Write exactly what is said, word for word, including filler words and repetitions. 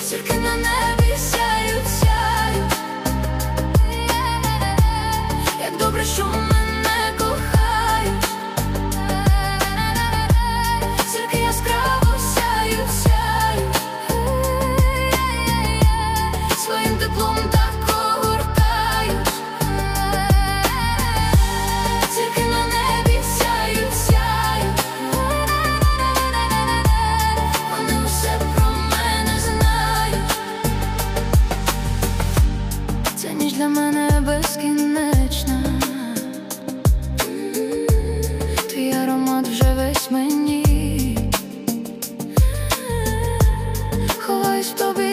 Зірки на небі сяють, сяють. Як добре, що мене кохають. Зірки яскраво сяють, сяють. Своїм теплом так огортають. Зірки на небі сяють, сяють. Вони усе про мене знають. Ця ніч для мене безкінечна. Твій аромат вже весь мені. Ховаюсь в тобі.